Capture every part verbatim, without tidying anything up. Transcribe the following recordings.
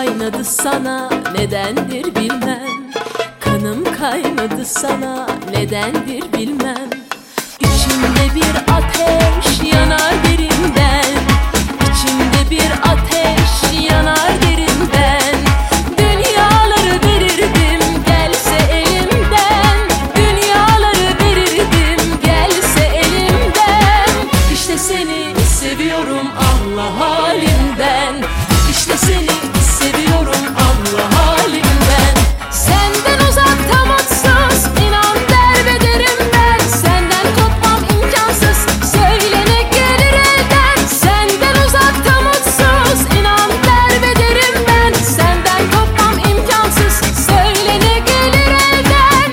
kaynadı sana, nedendir bilmem. Kanım kaynadı sana, nedendir bilmem. İçimde bir ateş yanar derinden, İçimde bir ateş yanar derinden. Dünyaları verirdim gelse elimden, Dünyaları verirdim gelse elimden. İşte seni seviyorum Allah halimden, İşte seni seviyorum Allah halimden. Senden uzakta mutsuz, inan derbederim ben. Senden kopmam imkansız, söyle ne gelir elden. Senden uzakta mutsuz, inan derbederim ben. Senden kopmam imkansız, söyle ne gelir elden.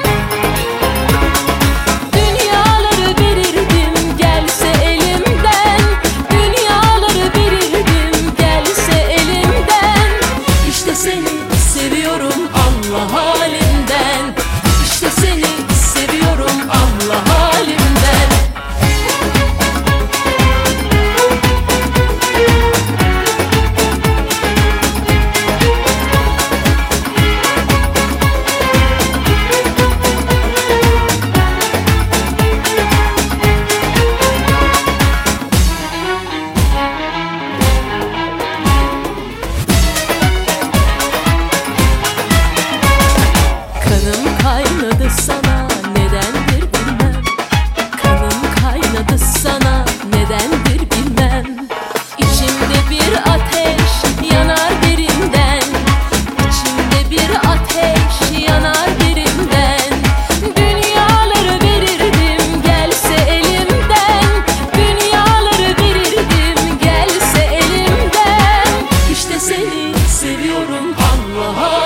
Dünyaları verirdim gelse elimden, Dünyaları verirdim gelse elimden. İşte seni seviyorum Allah halimden, İşte seni seviyorum Allah halimden. Kanım kaynadı sana, nedendir bilmem. Kanım kaynadı sana, nedendir bilmem. İçimde bir ateş yanar derinden, İçimde bir ateş yanar derinden. Dünyaları verirdim gelse elimden, Dünyaları verirdim gelse elimden. İşte seni seviyorum Allah.